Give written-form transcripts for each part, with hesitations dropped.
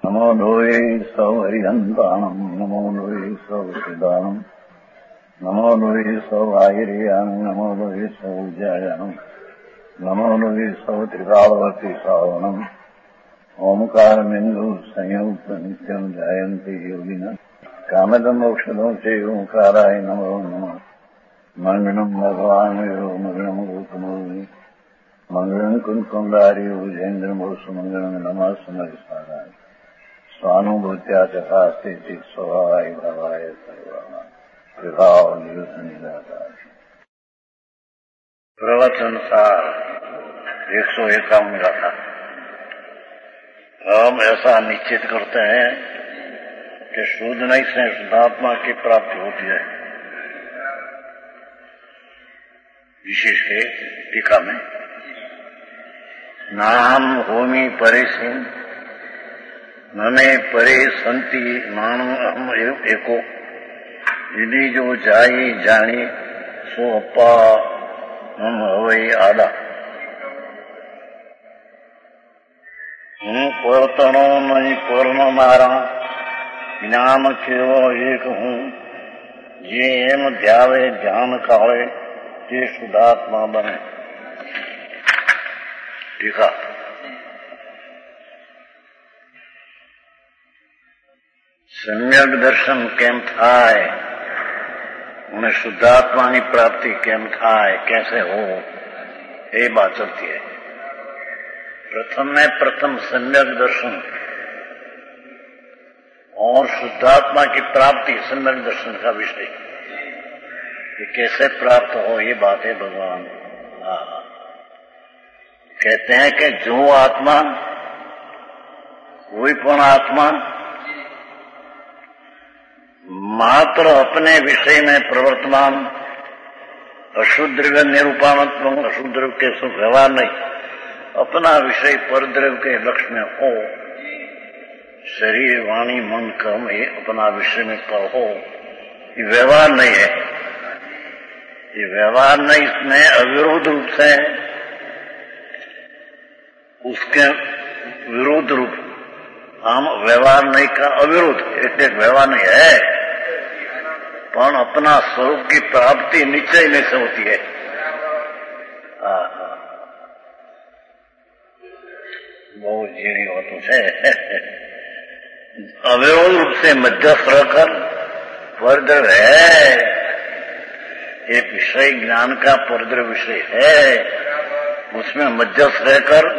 नमो लोये सौहरिहन्ताणम् नमो लोये सौहृदानम् नमो लोये सौभागिर्यानम् नमो लोये सौज्यायानम् नमो लोये सौत्रिकालवर्ति सावनम् ओंकारमिन्दु संयुक्त नित्यम् जायन्ति योगिनः कामदम् औषधम् च ओंकाराय नमो नमः मंगलम् भगवान् मंगलम् गौतमोऽग्नि मंगलम् कुन्कुण्डारि उजेन्द्रमोसुमङ्गलम् नमः समरिसाराय स्वानुभूत्या चकास्ते स्वभावाय भावाय सर्वाणां विभावनिदाताय। प्रवचन सार 151 गाथा। हम ऐसा निश्चित करते हैं कि शुद्ध नहीं से शुद्धात्मा की प्राप्ति होती है। विशेष है टीका में नाम होमी परेशि नमे परे संति मानो अहम एको यदि जो जाई जानी सो अपा हम हवई आदा। हूँ परतणो नहीं पर्ण मारा ज्ञान केवल एक हूँ जे एम ध्यावे ध्यान काले ते शुद्धात्मा बने। टीका सम्यक दर्शन केम थाय उन्हें शुद्धात्मा की प्राप्ति केम थाय कैसे हो ये बात चलती है। प्रथम सम्यक दर्शन और शुद्धात्मा की प्राप्ति सम्यक दर्शन का विषय ये कैसे प्राप्त हो ये बात है। भगवान कहते हैं कि जो आत्मा कोई पण आत्मा मात्र अपने विषय में प्रवर्तमान अशुद्ध द्रव्य निरूपाणत्व अशुद्ध द्रव्य के सुख व्यवहार नहीं अपना विषय पर द्रव्य के लक्ष्य में हो शरीर वाणी मन कर्म ये अपना विषय में हो ये व्यवहार नहीं है। ये व्यवहार नहीं इसमें अविरोध रूप से उसके विरोध रूप हम व्यवहार नहीं का अविरोध एक व्यवहार नहीं है पण अपना स्वरूप की प्राप्ति निश्चय में से होती है। बहुत झीणी बातों से अविरोध रूप से मध्यस्थ रहकर परद्रव्य है एक विषय ज्ञान का परद्रव्य विषय है उसमें मध्यस्थ रहकर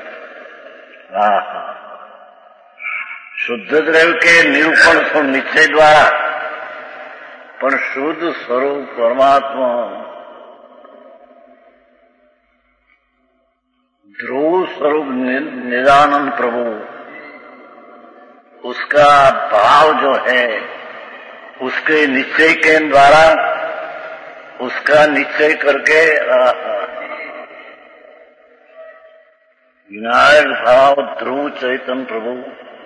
शुद्ध द्रव्य के निरूपण को निश्चय द्वारा पर शुद्ध स्वरूप परमात्मा ध्रुव स्वरूप निदानंद प्रभु उसका भाव जो है उसके निश्चय के द्वारा उसका निश्चय करके विनायक भाव ध्रुव चैतन्य प्रभु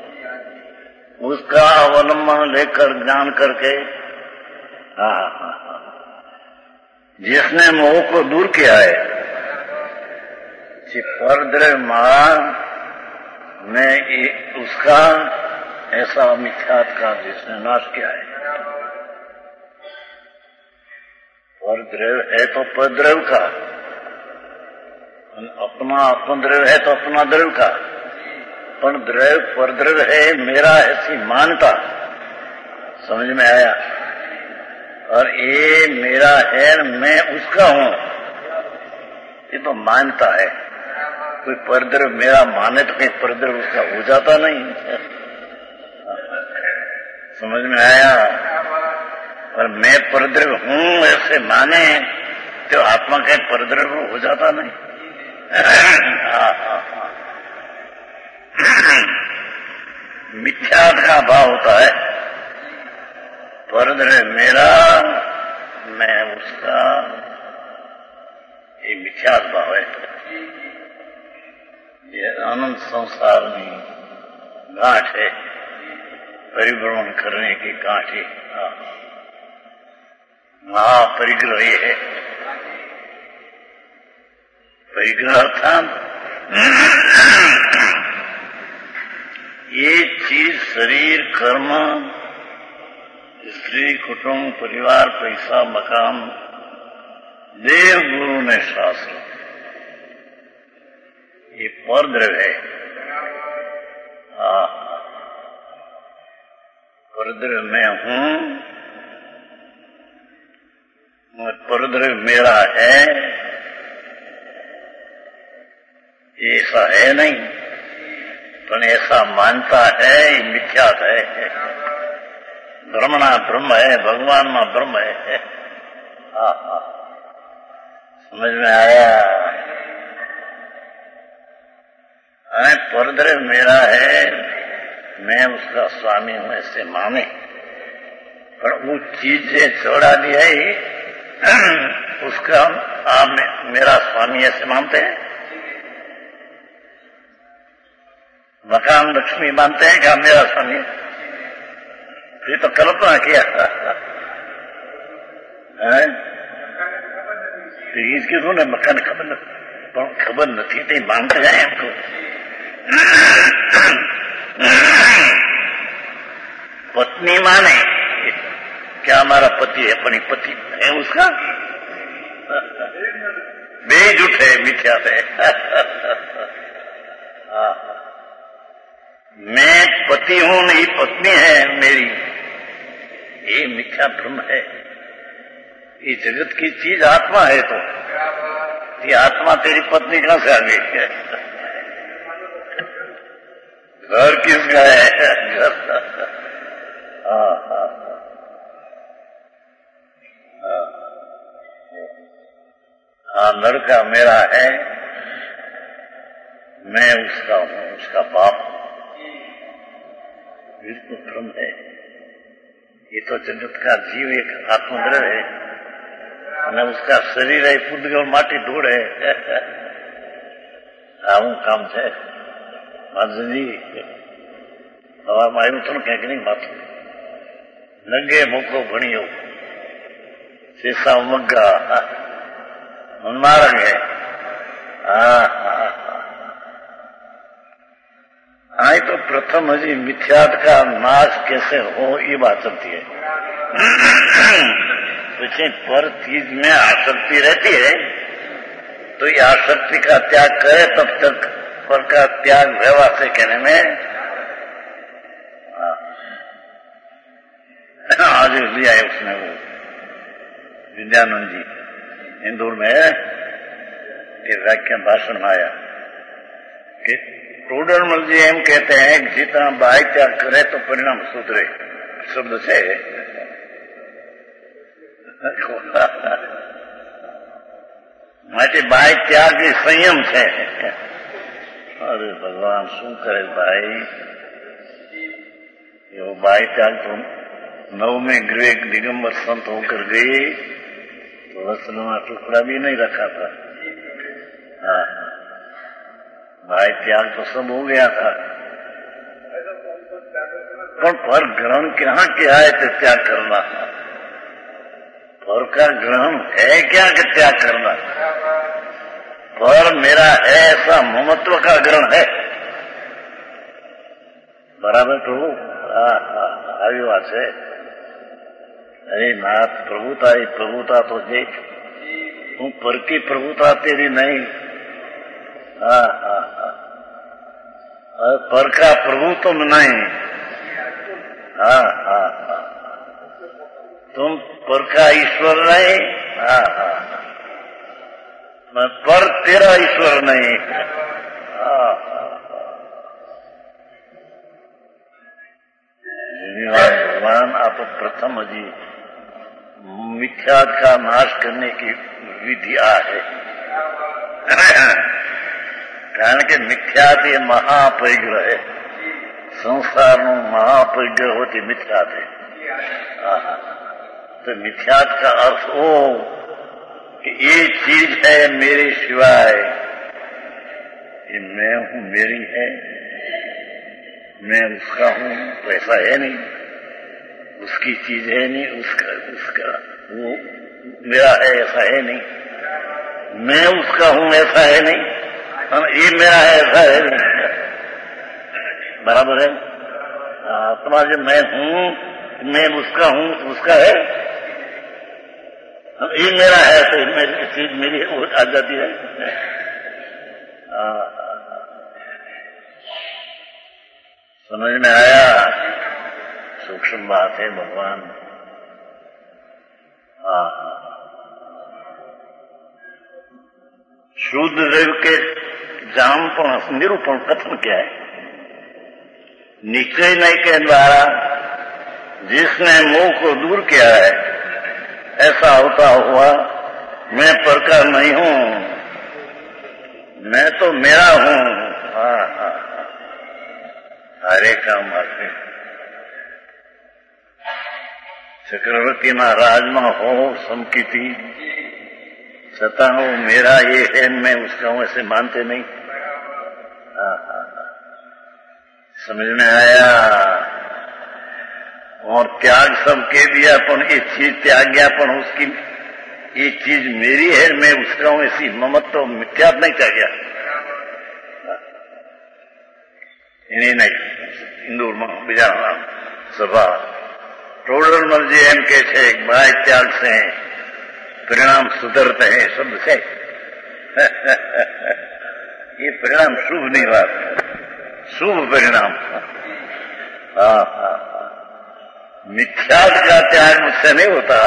उसका अवलंबन लेकर ज्ञान करके जिसने मोह को दूर किया है परद्रव्य मान में उसका ऐसा मिथ्यात का जिसने नाश किया है। परद्रव्य है तो परद्रव्य का अपना द्रव्य है तो अपना द्रव्य का पर द्रव्य परद्रव्य है मेरा ऐसी मान्यता समझ में आया और ये मेरा है मैं उसका हूं ये तो मानता है। कोई परद्रव्य मेरा माने तो कहीं परद्रव्य उसका हो जाता नहीं समझ में आया। और मैं परद्रव्य हूं ऐसे माने तो आत्मा कहीं परद्रव्य हो जाता नहीं। मिथ्यात का भाव होता है परद्रव्य मेरा मैं उसका ये मिथ्यात भाव है। ये अनंत संसार में गांठ है परिभ्रमण करने की गांठ है महापरिग्रह है। परिग्रह अर्थात ये चीज शरीर, कर्म, स्त्री, कुटुंब, परिवार, पैसा, मकान, देव गुरु ने शास्त्र, ये परद्रव्य है। परद्रव्य मैं हूं, परद्रव्य मेरा है, ऐसा है नहीं, पर ऐसा मानता है, ये मिथ्यात है। ब्रह्मणा ब्रह्म है, भगवान में ब्रह्म है। समझ में आया? परद्रव्य मेरा है, मैं उसका स्वामी हूं ऐसे माने, पर वो चीज से जोड़ा दिया है, उसका आप मेरा स्वामी ऐसे मानते हैं। मकान लक्ष्मी मानते हैं कि मेरा स्वामी, ये तो कल्पना किया है। इसकी तो मकान खबर नहीं थी, मानते जाए हमको। पत्नी माने क्या हमारा पति है, अपनी पति है उसका, बेझूठ है, मिथ्या है। मैं पति हूं, नहीं पत्नी है मेरी, ये मिथ्या भ्रम है। ये जगत की चीज आत्मा है, तो ये आत्मा तेरी पत्नी कहां से आ गई? घर किसका है? लड़का मेरा है, मैं उसका हूं, उसका बाप हूं, बिल्कुल भ्रम है। ये तो जगत का जीव एक आत्मद्रव्य है, અને उसका शरीर है पुद्गल माटी ढूंढ है। આવું કામ છે માધુજી, હવામાં આવ્યું હતું ને ક્યાંક નહીં માથું નંગે મોકો ભણ્યો શેષા મગ્ગા ઉન્માર્ગ है। हाँ, तो प्रथम हजी मिथ्यात का नाश कैसे हो ये बात चलती है। पीछे पर चीज में आसक्ति रहती है, तो ये आसक्ति का त्याग करे तब तक पर का त्याग व्यवहार से कहने में आज लिया है उसने, वो विद्यानंद जी इंदौर में एक व्याख्यान भाषण में आया कि टोडरमल जी एम कहते हैं कि जितना बाह्य त्याग करे तो परिणाम सुधरे, शब्द से માટે બાય ત્યાગ એ સંયમ છે। અરે ભગવાન શું કરે ભાઈ, એવો બાય त्याग तो 9वें गृह दिगंबर संत होकर गए तो वस्त्रों का टुकड़ा भी नहीं रखा था। हाँ, बाय त्याग तो सब हो गया था, पर ग्रहण कहाँ क्या है तो त्याग करना, पर का ग्रहण है क्या कि त्याग करना, पर मेरा है ऐसा ममत्व का ग्रहण है। बराबर प्रभु આવી વાત છે। अरे नाथ प्रभुता तो देख, हूँ पर की प्रभुता तेरी नहीं। पर का प्रभु तुम नहीं। तुम पर का ईश्वर नहीं। मैं पर तेरा ईश्वर नहीं। भगवान आप प्रथम जी मिथ्यात का नाश करने की विधिया है। कारण के मिथ्यात ये महापरिग्रह है, संसार નું महापरिग्रह होती मिथ्यात है। तो मिथ्यात का अर्थ हो कि ये चीज है मेरे सिवाय, ये मैं हूं, मेरी है, मैं उसका हूं, तो ऐसा है नहीं। उसकी चीज है नहीं, उसका वो मेरा है ऐसा है नहीं। मैं उसका हूं ऐसा है नहीं, ये मेरा है ऐसा है नहीं। बराबर है। आत्मा जो मैं हूं, मैं उसका हूं, तो उसका है, ये मेरा है, तो मेरी चीज मेरी वो आ जाती है। समझ में आया? सूक्ष्म बात है भगवान। शुद्ध देव के जामपण निरूपण कथन क्या है? निश्चय नहीं के द्वारा जिसने मोह को दूर किया है, ऐसा होता हुआ मैं प्रकार नहीं हूं, मैं तो मेरा हूं। हरे काम आते चक्रवर्ती महाराजमा हो समकीती सता हो, मेरा ये है, मैं उसका हूं, ऐसे मानते नहीं। समझ में आया? और त्याग सब के दिया, पर एक चीज त्याग गया, पर उसकी एक चीज मेरी है, मैं उसका हूं, ऐसी ममत्व तो मिथ्या नहीं त्याग इन्हीं नहीं इंदूर में बीजा सभा टोडल मर्जी एम के छे बाय त्याग से परिणाम सुधरते हैं शब्द से। ये परिणाम शुभ नहीं बात, शुभ परिणाम। मिथ्यात का त्याग मुझसे नहीं होता।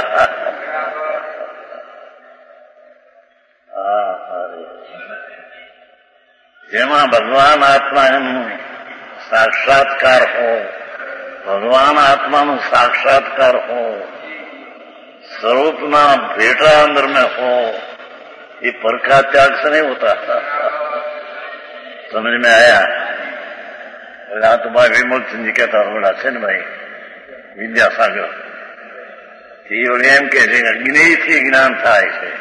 जेमा भगवान आत्मा साक्षात्कार हो, भगवान आत्मा नो साक्षात्कार हो, स्वरूप ना भेटा अंदर में हो, ये पर का त्याग से नहीं होता। समझ में आया? तो भाई विमल सिंह जी कहता बड़ा છે ને ભાઈ વિદ્યાસાગર એમ કે છે કે જ્ઞેયથી જ્ઞાન થાય છે,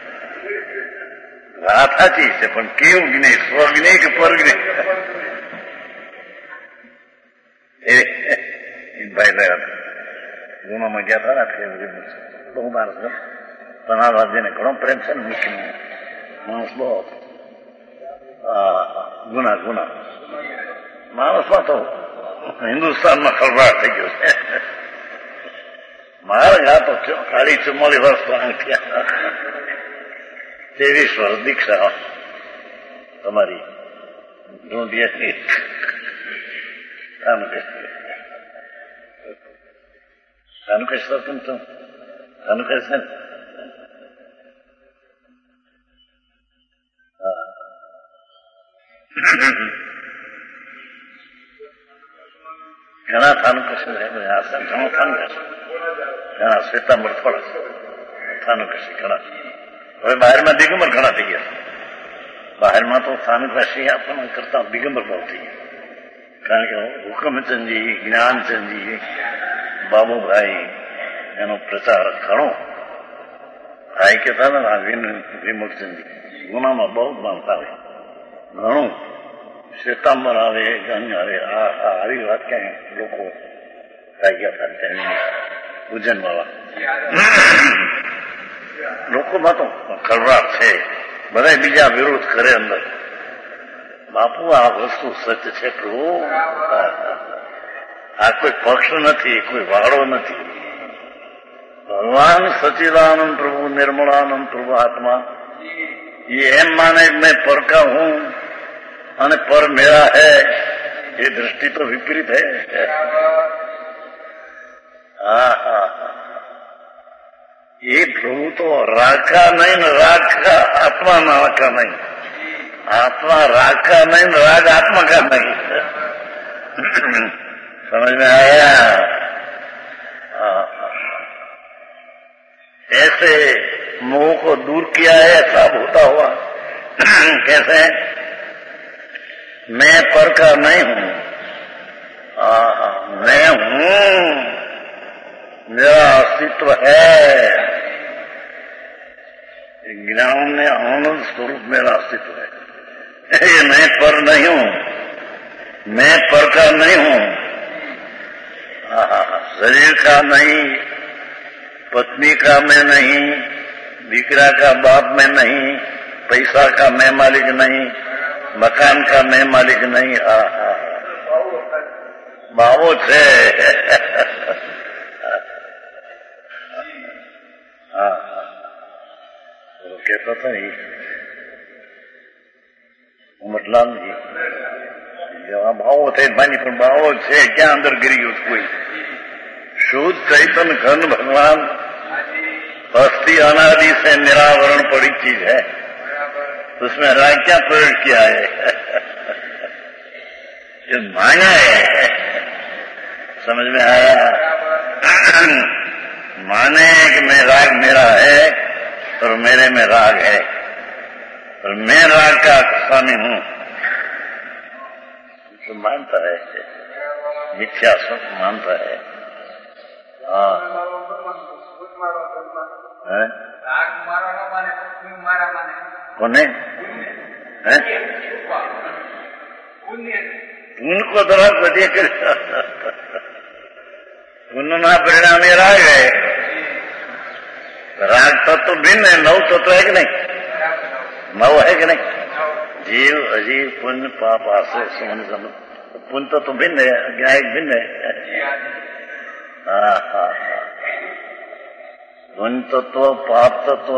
વાત સાચી છે, પણ કેવું જ્ઞેય? સ્વજ્ઞેય કે પરજ્ઞેય? ભાઈ ગુનામાં ગયા હતા ને બહુ માણસ બનાવવાને ઘણો પ્રેમ છે ને, મુખ્ય માણસ બહુ ગુના ગુના માણસમાં તો હિન્દુસ્તાનમાં ખળભળાટ થઈ ગયો છે. મારે આ તો 40-44 વર્ષ પુરાણ થયા, 23 વર્ષ દીક્ષા તમારી ઢૂંઢીએ કાનું કહેશો કેમ તો કાનું કહેશે ને ઘણા થાનું કશે ઘણું થાનું કશે, ઘણા શ્વેતાંબર થોડા થાનું કશે ઘણા. હવે બહારમાં દિગંબર ઘણા થઈ ગયા. બહારમાં તો થાનું કશી આપણને કરતા દિગંબર બહુ થઈ ગયા. કારણ કે હુકમચંદજી, જ્ઞાનચંદજી, બાબુભાઈ એનો પ્રચાર ઘણો. ભાઈ કહેતા ને વિમુખચંદજી ગુનામાં બહુ માનતા હોય, ઘણું શ્વેતાંબર આવે, ગંગ આવે. આવી વાત ક્યાં લોકો ગયા હતા પૂજન વાળા લોકોમાં તો ખળભળાટ છે, બધા બીજા વિરોધ કરે અંદર. બાપુ આ વસ્તુ સત્ય છે પ્રભુ, આ કોઈ પક્ષ નથી, કોઈ વાળો નથી. ભગવાન સચિદાનંદ પ્રભુ, નિર્મળાનંદ પ્રભુ આત્મા ये एम माने मैं पर का हूं અને પર मेरा है, ये दृष्टि तो विपरीत है. ये प्रभु तो राग का नहीं, राग का आत्मा नाम का नहीं, आत्मा राग का नहीं, राग आत्मा का नहीं. समझ में आया? ऐसे मोह को दूर किया है, सब होता हुआ. कैसे? मैं पर का नहीं हूं, मैं हूं, मेरा अस्तित्व है. ज्ञान में आनंद स्वरूप मेरा अस्तित्व है. मैं पर नहीं हूं, मैं पर का नहीं हूं. शरीर का नहीं, पत्नी का मैं नहीं, दीकरा का बाप मैं नहीं, पैसा का मैं मालिक नहीं, मकान का मैं मालिक नहीं. भावो छे। हाँ, वो कहता था ही उमरलाल जी, भावो थे मानी, पर भावो छे क्या अंदर गिरी गई उसको। शुद्ध चैतन्य घन भगवान अस्थि अनादि से निरावरण पड़ी चीज है, उसमें राग क्या प्रयोग किया है? जो माया है, समझ में आया? माने कि मैं राग मेरा है और मेरे में राग है और मैं राग का स्वामी हूं, तो मानता है, मिथ्या सब मानता है। हाँ, कोने उनको तरह बदिए कर उन्होंने परिणाम ये राग है। राग तत्व भिन्न है, नौ तत्व है कि नहीं? नौ है कि नहीं? जीव अजीव पुण्य पाप आश्रय समझ समझ, पुण्य तो भिन्न है, ज्ञान भिन्न है। हाँ हाँ हाँ, पुण्य तत्व पाप तत्व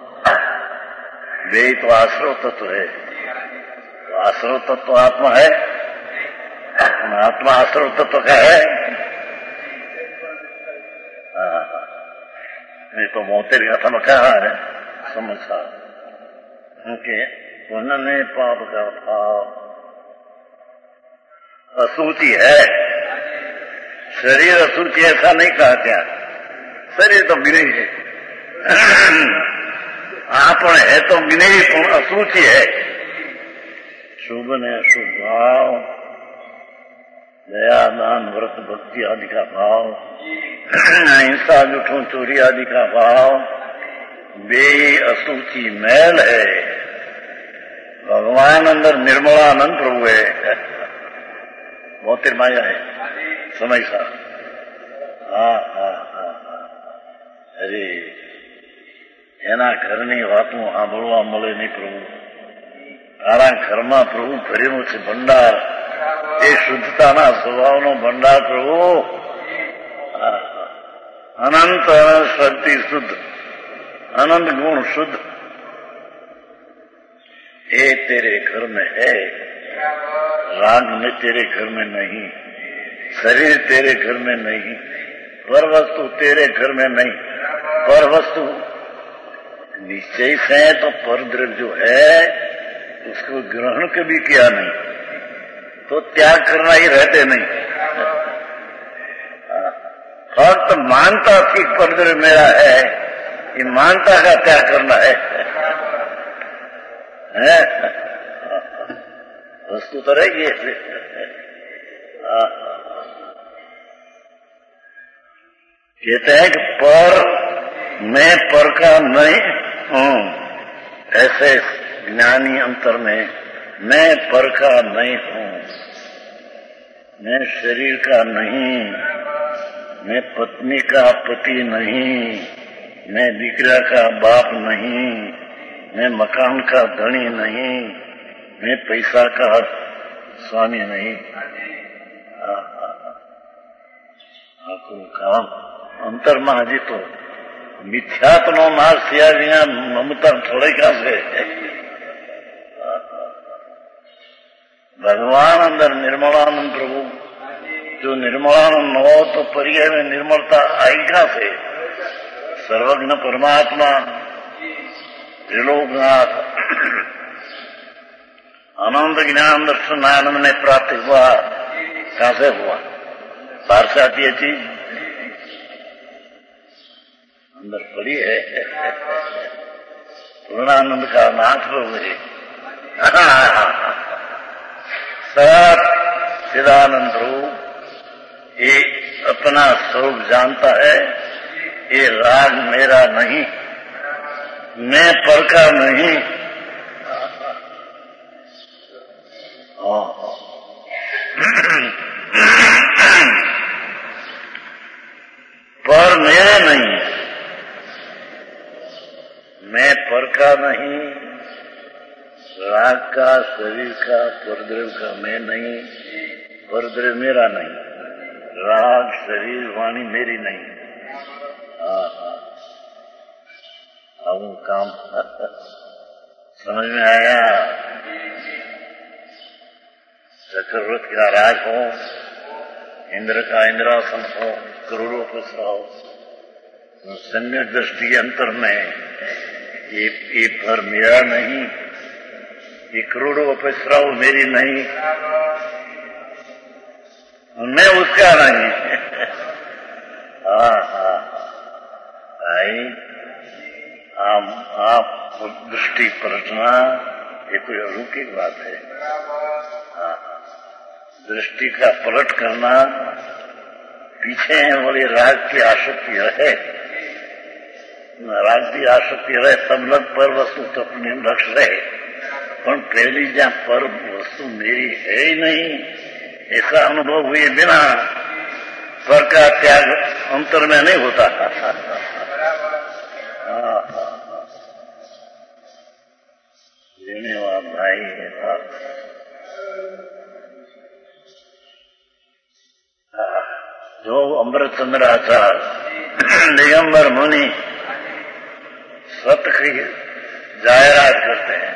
वे तो आश्रव तत्व है। तो आश्रव तत्व आत्मा है, आत्मा आश्रव तत्व का है। नहीं तो मोतेर कथा में कहा है समझा, क्योंकि उन्होंने पाप का भाव असूचि है। शरीर असूचि ऐसा नहीं कहा क्या? शरीर तो विनयी है, आपण है तो विनयी, असूचि है। शुभ ने अशुभ भाव, दया दान व्रत भक्ति आदि का भाव, हिंसा जुठों चोरी आदि का भाव, वे असूचि मैल है। भगवान अंदर निर्मलानंद प्रभु है, बहुत माया है। समय सा हाँ हाँ हाँ हाँ, अरे એના ઘરની વાતો સાંભળવા મળે નહીં પ્રભુ. તારા ઘરમાં પ્રભુ ભરેલું છે ભંડાર, એ શુદ્ધતાના સ્વભાવનો ભંડાર પ્રભુ. अनंत शक्ति शुद्ध, अनंत गुण शुद्ध, ये तेरे घर में है. राग में तेरे घर में नहीं, शरीर तेरे घर में नहीं, पर वस्तु तेरे घर में नहीं. पर वस्तु निश्चय से तो पर द्रव्य जो है उसको ग्रहण कभी किया नहीं तो त्याग करना ही रहते नहीं. फक्त मानता थी पर द्रव्य मेरा है, ये मानता का त्याग करना है. वस्तु तो रहेगी ऐसे. कहते हैं कि पर मैं पर का नहीं हूं, ऐसे ज्ञानी अंतर में मैं पर का नहीं हूं. मैं शरीर का नहीं, मैं पत्नी का पति नहीं, मैं दीकरा का बाप नहीं, मैं मकान का धनी नहीं, मैं पैसा का स्वामी नहीं. आपको काम अंतर में हजी तो मिथ्यात्व नाश किया बिना ममता थोड़े का से. भगवान अंदर निर्मलानंद प्रभु, जो निर्मलानंद हो तो पर्याय में निर्मलता आएगा से. सर्वज्ञ परमात्मा त्रिलोकनाथ आनंद ज्ञान दर्शन आनंद ने प्राप्त हुआ. कहां से हुआ? बाहर से आती है चीज, अंदर पड़ी है. पूर्णानंद का नाथ प्रभु है. सत चिदानंद प्रभु ये अपना स्वरूप जानता है. ये राग मेरा नहीं, मैं पर का नहीं. पर मेरे नहीं, मैं पर का नहीं, राग का शरीर का परद्रव्य का मैं नहीं, परद्रव्य मेरा नहीं. राग शरीर वाणी मेरी नहीं। अब काम समझ में आया। चक्रव्रत का राज हो, इंद्र का इंद्रासन हो, करोड़ों को हो, सम्यक दृष्टि अंतर में ये पर मेरा नहीं, ये करोड़ों अपसराव मेरी नहीं, मैं उसका नहीं। भाई आप दृष्टि पलटना ये कोई अलौकिक बात है। दृष्टि का पलट करना, पीछे वाली राग की आसक्ति रहे, राग की आसक्ति रहे तब लग पर वस्तु तो अपने लक्ष्य रहे, पर पहली जहाँ पर वस्तु मेरी है ही नहीं, ऐसा अनुभव हुए बिना पर का त्याग अंतर में नहीं होता। धन्यवाद भाई। जो अमृत चंद्र आचार्य दिगंबर मुनि सत्य की जायरात करते हैं।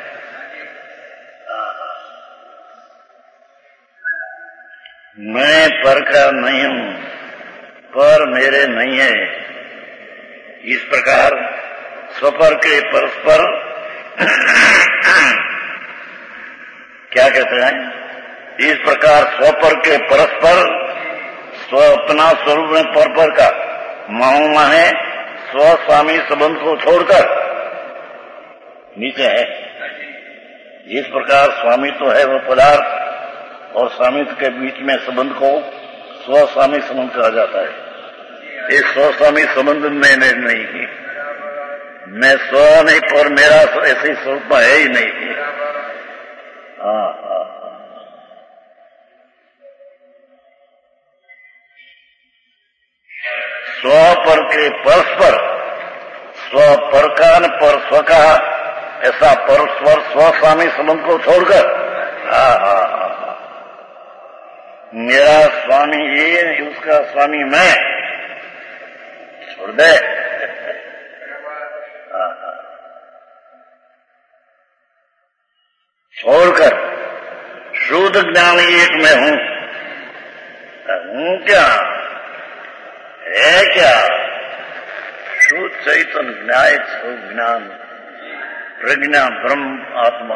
मैं पर का नहीं हूं, पर मेरे नहीं है। इस प्रकार स्वपर के परस्पर क्या कहते हैं? इस प्रकार स्वपर के परस्पर स्व अपना स्वरूप में पर का माहू माहे स्व स्वामी संबंध को छोड़कर नीचे है। इस प्रकार स्वामी तो है वो पदार्थ और स्वामित्व के बीच में संबंध को स्व स्वामी संबंध कहा जाता है। इस स्व स्वामी संबंध में नहीं की, मैं स्व नहीं पर मेरा ऐसे स्वरूप है ही नहीं। स्व पर के परस्पर स्व पर का न पर स्व का ऐसा परस्पर स्व स्वामी संबंध को छोड़कर मेरा स्वामी ये, उसका स्वामी मैं, छोड़ दे। छोड़कर शुद्ध ज्ञान एक मैं हूं। क्या है? क्या शुद्ध चैतन्य न्याय ज्ञान प्रज्ञा ब्रह्म आत्मा।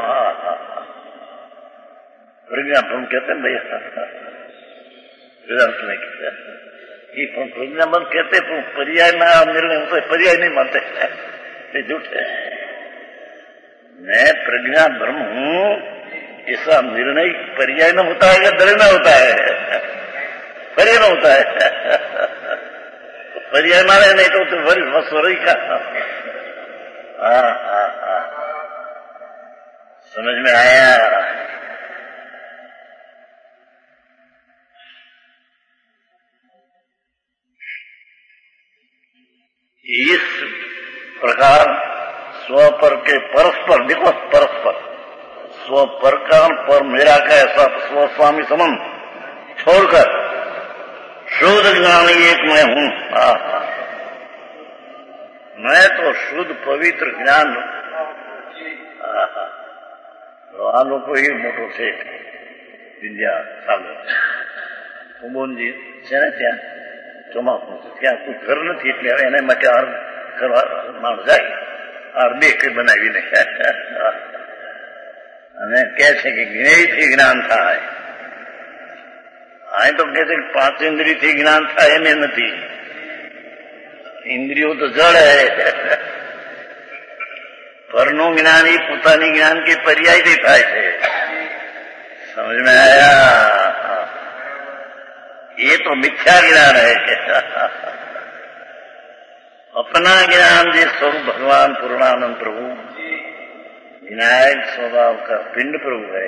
प्रज्ञा ब्रह्म कहते हैं भैया, वेदांत में कहते हैं। प्रज्ञा ब्रह्म कहते पर्याय में निर्णय होता है, पर्याय नहीं मानते, ये झूठ है। मैं प्रज्ञा ब्रह्म हूं ऐसा निर्णय पर्याय में होता है या निर्णय होता है? पर्याय में होता है। पर्याय माने नहीं तो वस्वर ही का। समझ में आया? इस प्रकार स्वपर के परस्पर, देखो परस्पर स्व पर का पर मेरा का ऐसा स्व स्वामी संबंध छोड़कर शुद्ध ज्ञान एक मैं हूं। मैं तो शुद्ध पवित्र ज्ञान वालों को ही मोटो છે વિદ્યા સામે કુંભોનજી છે ને ત્યાં ચોમાસું ત્યાં કોઈ ઘર નથી એટલે હવે એને માટે હાર કરવા માણસ જાય, હાર બે કઈ બનાવીને અને કહે છે કે જ્ઞેયથી જ્ઞાન થાય. આ તો કહે છે કે 5 ઇન્દ્રિયથી જ્ઞાન થાય એને નથી. ઇન્દ્રિયો તો જળ હે, પરનું જ્ઞાન એ પોતાની જ્ઞાન કે પર્યાયથી થાય છે. समझ में आया? ये तो मिथ्या ज्ञान है. अपना ज्ञान जिस स्वरूप भगवान पूर्णानंद प्रभु विनायक स्वभाव का पिंड प्रभु है,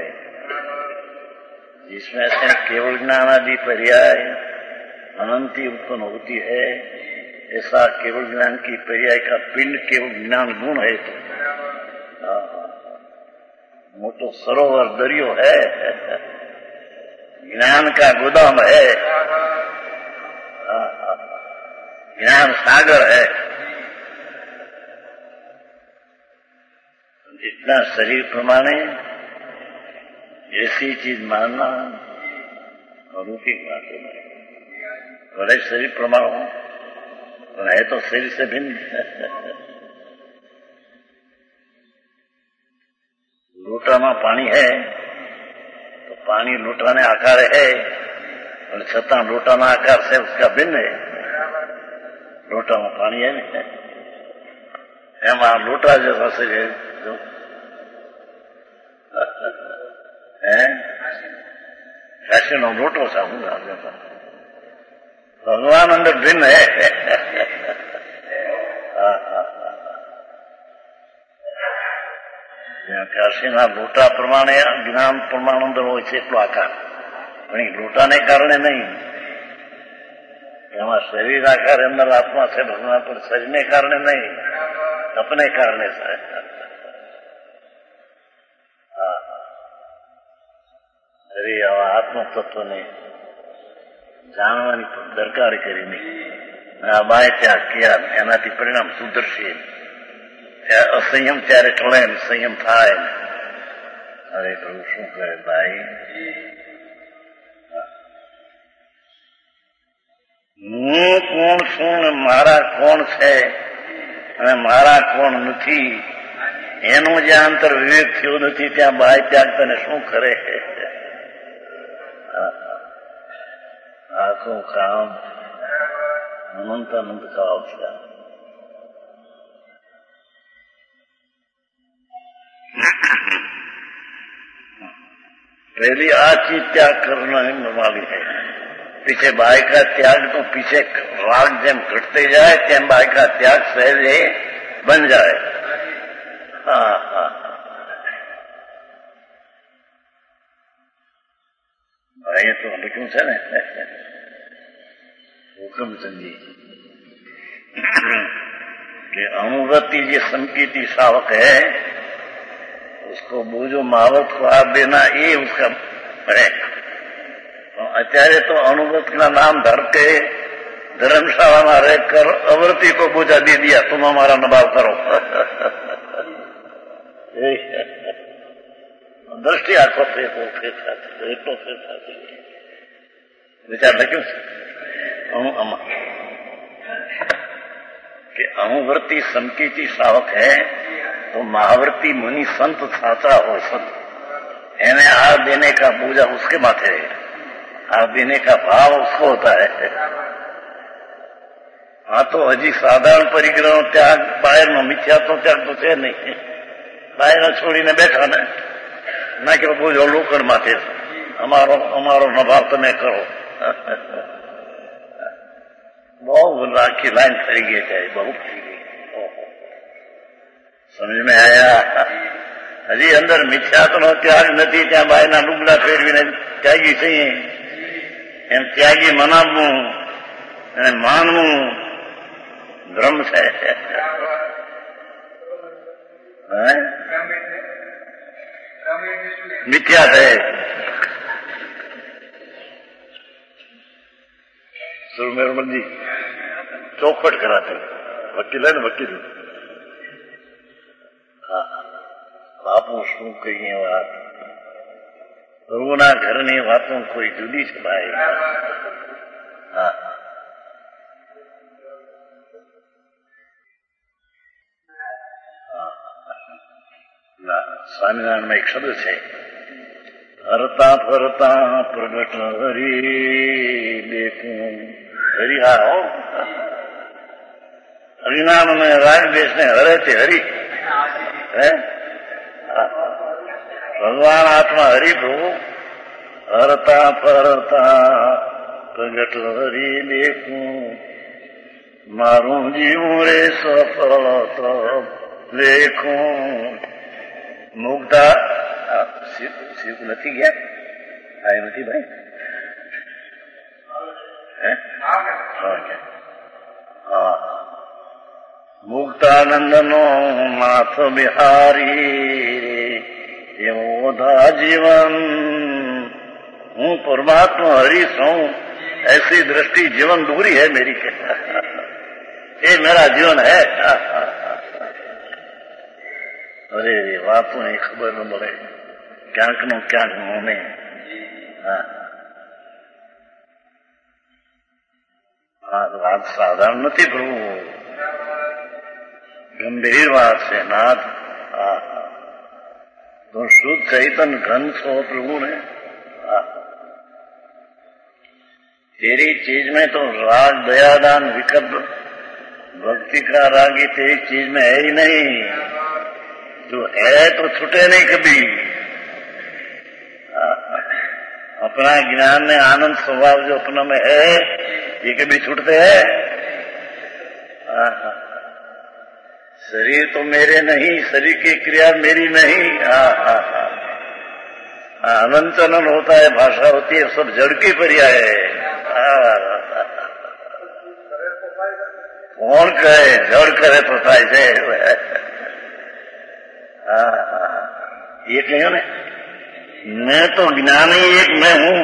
जिसमें से केवल ज्ञान आदि पर्याय अनंती उत्पन्न होती है, ऐसा केवल ज्ञान की पर्याय का पिंड केवल ज्ञान गुण है. तो मोटो सरोवर दरियो है, ज्ञान का गोदाम है. ज्ञान सागर है। जितना शरीर प्रमाणे ऐसी चीज मानना और रूपी बात नहीं। बड़े शरीर प्रमाण हो है तो शरीर से भिन्न। लोटा में पानी है तो पानी लोटा ने आकार है और छता लोटा ना आकार से उसका भिन्न है। लोटा में पानी है नहीं, एमा लोटा जैसा शरीर है जो है फैशन लोटो सा होगा जैसा भगवान अंदर भिन्न है। કાશીના લોટા પ્રમાણે જ્ઞાન પ્રમાણ અંદર હોય છે એટલો આકાર, પણ એ લોટાને કારણે નહીં, એમાં શરીર આકાર અંદર આત્મા છે ભગવાન, પણ શરીરને કારણે નહીં, તપને કારણે છે. અરે આવા આત્મતત્વને જાણવાની દરકાર કરી નહીં. આ બાય ત્યાગ કર્યા એનાથી પરિણામ સુધરશે. असंयम ત્યારે ટળે ને સંયમ થાય. અરે પ્રભુ શું કરે ભાઈ, હું કોણ છું ને મારા કોણ છે અને મારા કોણ નથી એનો જે આંતર વિવેક થયો નથી ત્યાં બાય ત્યાગ તને શું કરે. આખું કામ અનંત અનંત કામ છે. पहली आ चीज त्याग करना ही वाली है. पीछे बाय का त्याग तो पीछे राग जेम घटते जाए तेम बाय का त्याग सहज बन जाए. हाँ हाँ भाई तो लिखूं છે ને हुक्म समझी कि अनुवृत्ति जो संकीर्ति सावक है उसको वो जो महावत को आप देना ये उसका है. અત્યારે તો अनुव्रत का नाम धर के धर्मशाला में रहकर अवृत्ति को बोझा दे दिया, तुम हमारा नभाव करो. दृष्टि आंखों से तो विचार लग्યું कि अनुवृत्ति संकीर्ति सावक है तो महावृत्ति मुनि संत साचा हो संत एने आ देने का पूजा उसके माथे है, आ देने का भाव उसको होता है. हाँ तो हजी साधारण परिग्रह त्याग बाहर नो मिथ्या तो त्याग तो है नहीं. बाहर छोड़ी ने बैठा ने ना कि पूजो लोकड़ माथे अमारो अमारो नभाव तमे करो. बहुत राखी लाइन फरी गई है, बहुत फरी गई. समझ में आया. हजी अंदर मिथ्यात्व नो त्याग नहीं त्या बायना लुगड़ा फेरवीने त्यागी छे एम त्यागी मनावू અને માનવું ભ્રમ છે. મિથ્યા છે. સુરમેરમલ जी ચોખવટ કરાતે વકીલ है ને વકીલ. બાપુ શું કહીએ વાત, પ્રભુના ઘરની વાતો કોઈ જુદી છે ભાઈ. હા સ્વામિનારાયણ માં એક શબ્દ છે, ફરતા ફરતા પ્રગટ હરી દેખું. હરી હા હો, હરિનામ ને રાગ દેશ ને હરે તે હરી હે. ભગવાન આત્મા હરિ પ્રભુ હરતા ફરતા પ્રગટ હરી દેખું. મારું જીવું રે સફળ દેખું. મુગ્ધા શિવ નથી ગયા, આ નથી ભાઈ. મુક્તાનંદ નો માથ બિહારી એવો ધા જીવન. હું परमात्मा हरीश हूं ऐसी दृष्टि जीवन दूरी है मेरी. ये मेरा जीवन है। अरे वातों ने खबर न મળે ક્યાંક નો ક્યાંક મને વાત સાધારણ નથી પ્રભુ, ગંભીર વાત છે નાથ। તો શુદ્ધ ચૈતન ઘન છો प्रभु ने। तेरी चीज में तो राग दयादान विकल्प भक्ति का रागी तेरी चीज में है ही नहीं। जो है तो छूटे नहीं कभी। अपना ज्ञान में आनंद स्वभाव जो अपना में है ये कभी छूटते हैं? शरीर तो मेरे नहीं, शरीर की क्रिया मेरी नहीं। अनंत अनंत होता है, भाषा होती है, सब जड़ की पर्याय है। कौन कहे जड़ करे तो થાય છે। ये कहो ने मैं तो ज्ञानी एक मैं हूँ,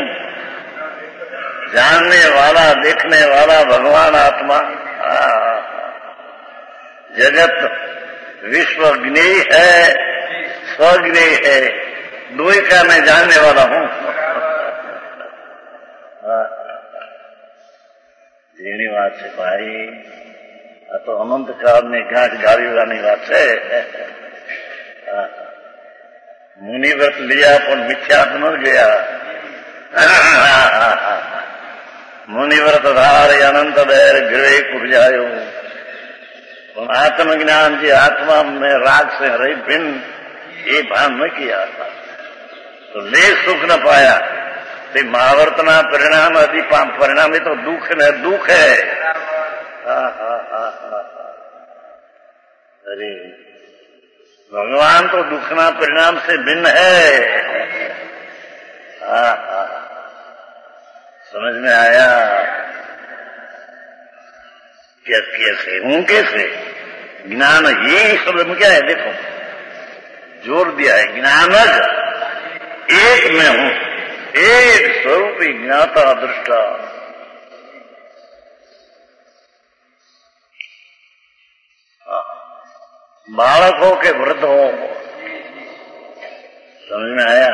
जानने वाला देखने वाला भगवान आत्मा। जगत विश्व ज्ञेय है, स्वज्ञेय है, दो ही का मैं जानने वाला हूँ। જેની વાત છે ભાઈ, આ તો અનંત કાળની ગાંઠ ગાળીવાની વાત છે। મુનિવ્રત लिया પણ મિથ્યા ન ગયા। મુનિવ્રત ધારે અનંત બેર ગૃહે કુરજાયો। પણ आत्मज्ञान जी आत्मा में राग से रही भिन्न ये भान न किया तो ले सुख न पाया। तो महावर्तना परिणाम आदि परिणाम तो दुख न दुख है। अरे भगवान तो दुखना परिणाम से भिन्न है। समझ में आया? क्या कैसे हूं कैसे? ज्ञान ये शब्द में क्या है देखो, जोर दिया है। ज्ञानज एक में हूं, एक स्वरूपी ज्ञाता दृष्टा। बालक हो के वृद्ध हो, समझ में आया?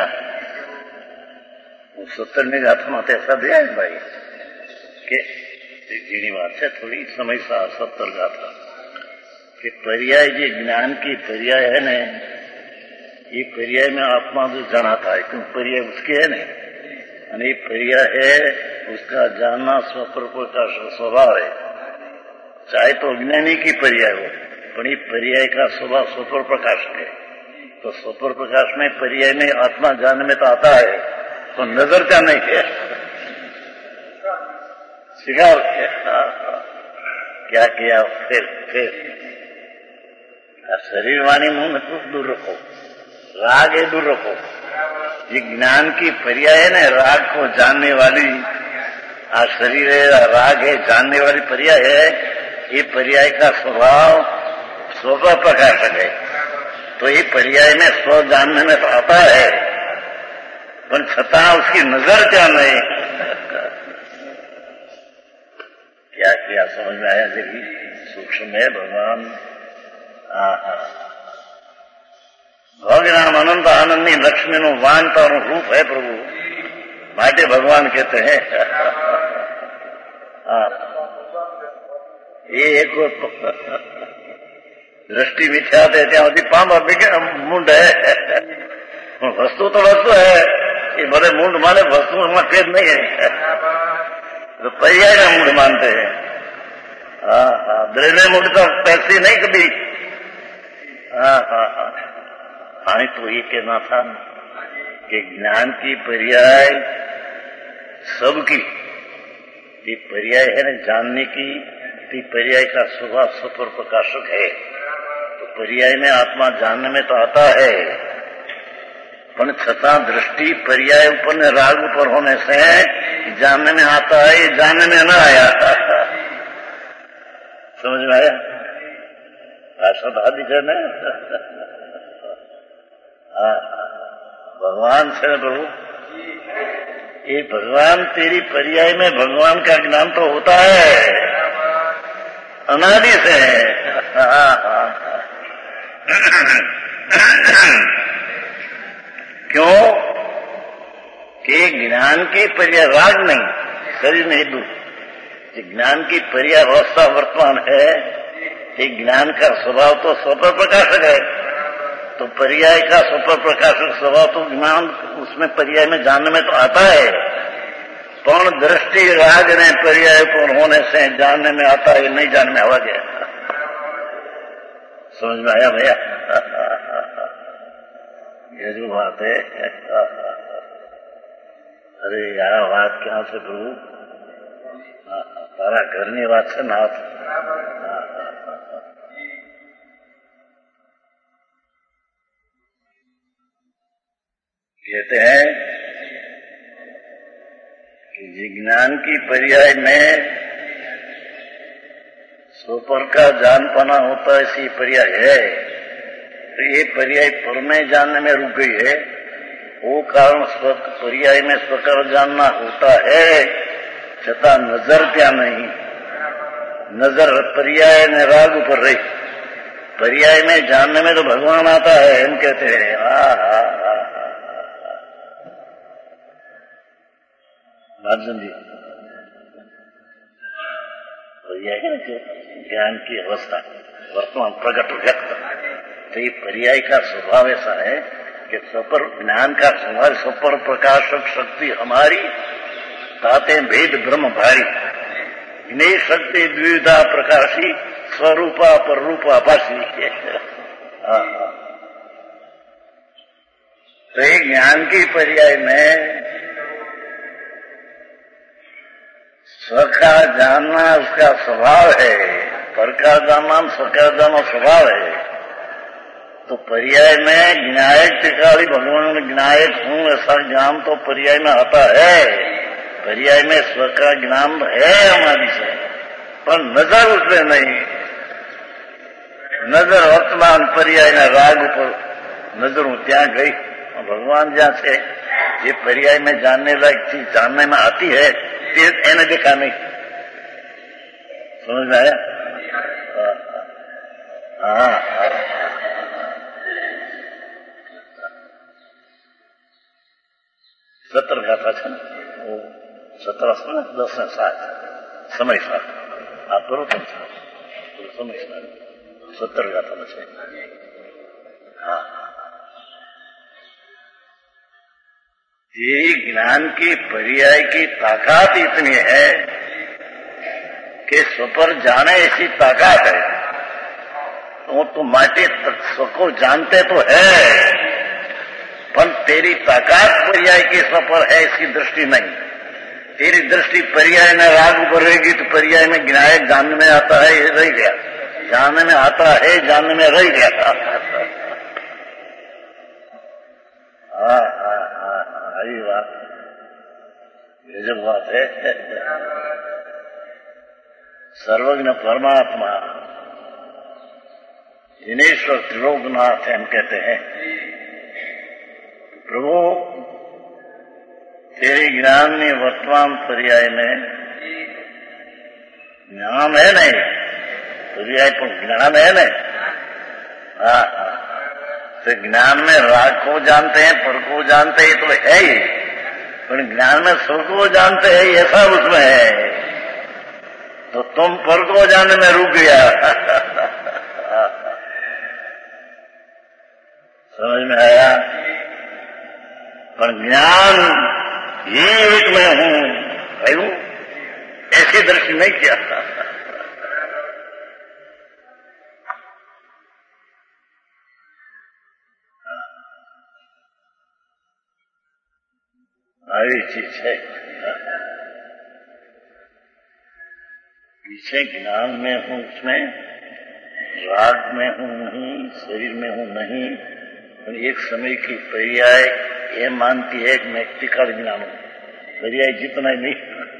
70 गाथाમાં ऐसा दिया है भाई कि जीनी बात है थोड़ी समय सा 70 गाथा कि पर्याय जी ज्ञान की पर्याय है न, ये पर्याय में आत्मा जो जाना था क्यों पर्याय उसके है नहीं। और ये पर्याय है उसका जानना स्वप्रभु का स्वभाव है। चाहे तो अज्ञानी की पर्याय हो, पर ये पर्याय का स्वभाव स्वपर प्रकाश है। तो स्वपर प्रकाश में पर्याय में आत्मा जानने में तो आता है, तो नजर का नहीं है। स्वीकार क्या किया फिर शरीर वाणी मुंह में कुछ दूर रखो, राग है दूर रखो। ये ज्ञान की पर्याय है ना, राग को जानने वाली शरीर है, राग है जानने वाली पर्याय है। ये पर्याय का स्वभाव स्वभाव प्रकाशक है। तो ये पर्याय में स्व जानने में तो आता है, पर छता उसकी नजर क्या नहीं। क्या किया समझ में आया? देखिए सूक्ष्म है भगवान। भगनाम अनंत आनंदी लक्ष्मी नु वानता रूप है प्रभु, माटे भगवान कहते हैं। ये एक दृष्टि मिथ्या थे त्या पाम मुंड है। वस्तु तो वस्तु है, ये भले मुंड माने वस्तु में भेद नहीं है, तो पर्याय का मुंड मानते हैं। द्रव्य मुंड तो पैसे नहीं कभी। हाँ तो ये कहना था कि ज्ञान की पर्याय सबकी, ये पर्याय है ना जानने की, ये पर्याय का स्वभाव स्वपर प्रकाशक है। तो पर्याय में आत्मा जानने में तो आता है, पर छता दृष्टि पर्याय ऊपर ने राग ऊपर होने से जानने में आता है, ये जानने में न आया। समझ में आया? भाषा भादी है ना। भगवान से प्रभु, ये भगवान तेरी पर्याय में भगवान का ज्ञान तो होता है। अनादि से है। क्यों कि ज्ञान की पर्याय राग नहीं, शरीर नहीं दूर। ज्ञान की पर्याय अवस्था वर्तमान है, ये ज्ञान का स्वभाव तो स्वपर प्रकाशक है, तो पर्याय का स्वपर प्रकाशक स्वभाव तो ज्ञान उसमें पर्याय में जानने में तो आता है, पण दृष्टि राग ने पर्याय पूर्ण होने से जानने में आता है, नहीं जानने में आवा गया। समझ में आया भैया? ये जो बात है, अरे यार बात क्या से प्रभु, तारा घરની વાત છે નાથ। कहते हैं कि ज्ञान की पर्याय में स्वपर का जानपना होता है, ऐसी पर्याय है। तो ये पर्याय पर में जानने में रुक गई है, वो कारण पर्याय में स्वकर जानना होता है, छतां नजर क्या नहीं। नजर पर्याय ने राग ऊपर रही, पर्याय में जानने में तो भगवान आता है, हम कहते हैं अर्जुन जी। पर्याय ज्ञान की अवस्था वर्तमान प्रकट व्यक्त, तो ये पर्याय का स्वभाव ऐसा है कि स्वपर ज्ञान का स्वभाव स्वपर प्रकाशक शक्ति हमारी ताते भेद ब्रह्म भारी, इन्हें शक्ति द्विविधा प्रकाशी स्वरूपा पर रूपा भाषी। तो एक ज्ञान की पर्याय में स्व का जानना उसका स्वभाव है, पर का जानना स्व का जानना स्वभाव है। तो पर्याय में ज्ञायक टिकाली भगवान ज्ञायक हूं ऐसा ज्ञान तो पर्याय में आता है, पर्याय में स्व का ज्ञान है हमारी से, पर नजर उसमें नहीं। नजर वर्तमान पर्याय ना राग ऊपर नजर त्या गई, भगवान जहां से ये पर्याय में जानने लायक चीज जानने में आती है, एने देखा नहीं। समझ में आया? हाँ, 17 गाथा છે ને, 17 10 ને 7 સમય સાથ આ પૂરો સમય સાથ 17 ગાથા છે। हाँ, ये ज्ञान की पर्याय की ताकत इतनी है कि स्वपर जाने ऐसी ताकत है। वो तो माटे स्व को जानते तो है, पर तेरी ताकत पर्याय के स्वपर है इसकी दृष्टि नहीं। तेरी दृष्टि पर्याय में राग ऊपर रहेगी तो पर्याय में ज्ञायक जानने में आता है, ये रह गया, जानने में आता है, जानने में रह गया। यही बात, ये जो बात है, सर्वज्ञ परमात्मा जिनेश्वर त्रिलोकनाथ हम कहते हैं। प्रभु तेरे ज्ञान में वर्तमान पर्याय में ज्ञान है नहीं, पर्याय पर ज्ञान है नहीं। हाँ, तो ज्ञान में राग को जानते हैं, पर को जानते हैं, तो है ही, पर ज्ञान में स्व को जानते हैं, ये सब उसमें है। तो तुम पर को जानने में रुक गया। समझ में आया? पर ज्ञान ये एक में हूं भाई, ऐसी दृष्टि नहीं किया। આવી चीज है, पीछे ज्ञान में हूं, उसमें राग में हूं नहीं, शरीर में हूं नहीं, पर एक समय की पर्याय ये मानती है कि मैं टिकाल ज्ञान हूं, पर्याय जितना ही नहीं।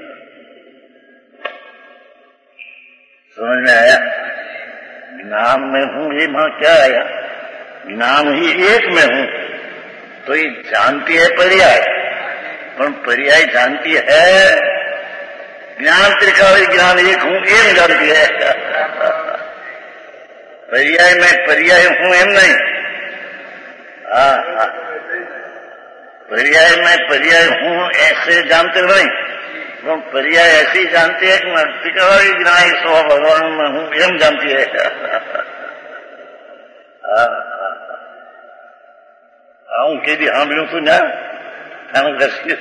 समझ में आया? ज्ञान में हूं, ये वहां क्या आया? ज्ञान ही एक में हूं, तो ये जानती है पर्याय, पर पर्याय जानती है ज्ञान त्रिकाली ज्ञान एक हूं एम जानती है। पर्याय में पर्याय हूं एम नहीं। पर्याय में पर्याय हूं ऐसे जानते नहीं, तो पर्याय ऐसे ही जानते हैं कि मैं त्रिकाली ज्ञान स्व भगवान में हूं एम जानती है। आऊं के दी સાંભળ્યું તું ના આનું દર્શક